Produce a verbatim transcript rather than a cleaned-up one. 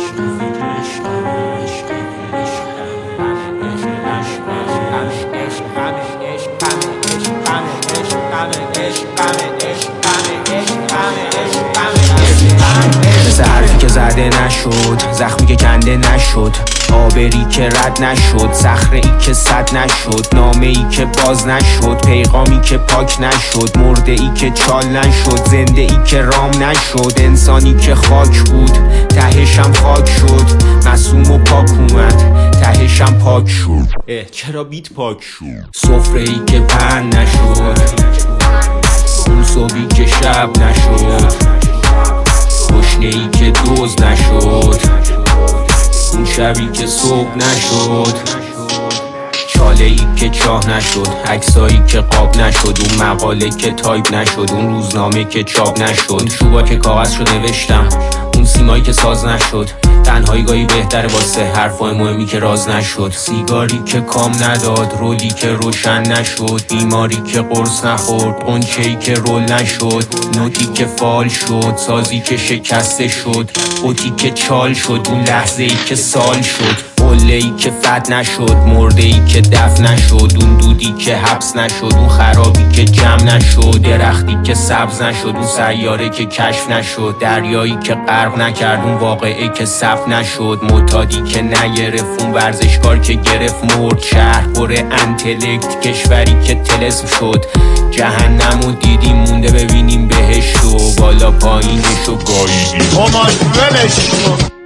مثل حرفی که زده نشد، زخمی که کنده نشد، آبری که رد نشد، صخره ای که سد نشد، نامه ای که باز نشد، پیغامی که پاک نشد، مرده ای که چال نشد، زنده ای که رام نشد، انسانی که خاک بود تهشم خاک شد، معصوم و پاک اومد تهشم پاک شد. اه چرا بیت پاک شد؟ سفره ای که پهن نشد، اون صبحی که شب نشد، گشنه ای که دوز نشد، اون شبی که صبح نشد، چاله ای که چاه نشد، عکسایی که قاب نشد، اون مقاله که تایپ نشد، اون روزنامه که چاپ نشد، شوبا که کاغذ شد نوشتم، اون سیمایی که ساز نشد، تنهایی گاهی بهتره واسه حرفای مهمی که راز نشد، سیگاری که کام نداد، رولی که روشن نشد، بیماری که قرص نخورد، قنچه‌ای که رول نشد، نوتی که فال شد، سازی که شکسته شد، اوتی که چال شد، اون لحظه ای که سال شد، قله ای که فت نشد، مرده ای که دفن نشد، اون دودی که حبس نشد، اون خرابی که جمع نشد، درختی که سبز نشد، اون سیاره که کشف نشد، دریایی که غرق نکرد، اون واقعه که صف نشد، معتادی که نگرفت، اون ورزشکار که گرفت مرد، شهر پر انتلکت، کشوری که طلسم شد، جهنمو دیدیم مونده ببینیم بهشتو، بالا پایینشو گاییدیم.